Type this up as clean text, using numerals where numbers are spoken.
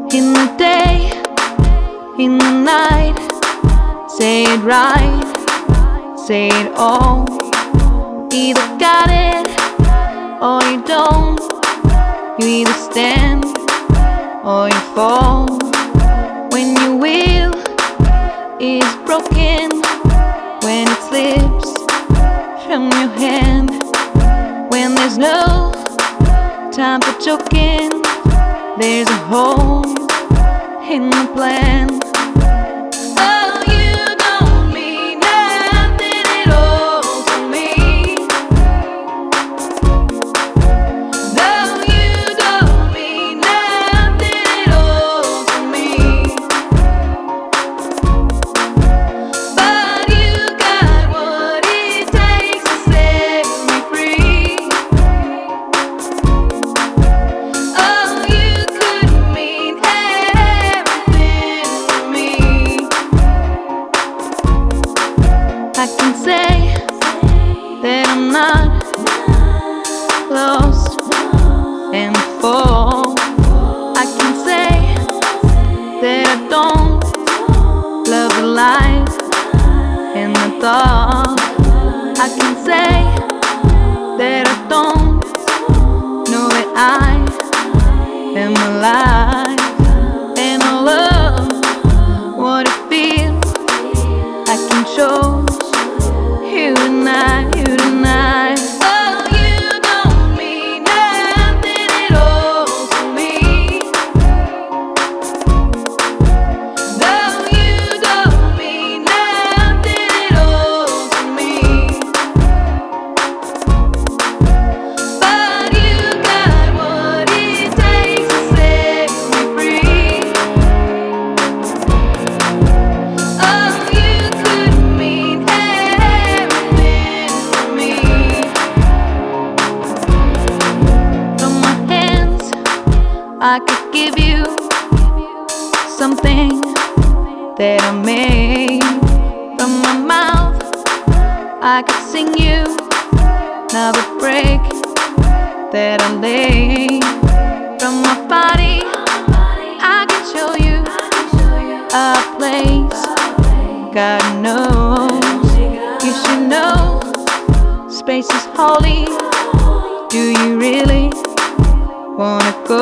In the day, in the night, say it right, say it all. Either got it or you don't. You either stand or you fall. When your will is broken, when it slips from your hand, when there's no time for joking, there's a hole in the plan. Oh, you don't mean nothing at all to me. No, you don't mean nothing at all to me. But you got what it takes to set me free. Oh, you could mean everything to me. I can say that I'm not lost and fall. I can say that I don't love the light and the thought. I can say that I don't know that I am alive, and I love what it feels. I can show you tonight, you tonight. Oh, you don't mean nothing at all to me. No, you don't mean nothing at all to me. But you got what it takes to set me free. Oh, you could mean everything to me. From my hands, I could give you something that I made. From my mouth, I could sing you another break that I laid. From my body, I can show you a place. God knows, you should know, space is holy. Do you really wanna go?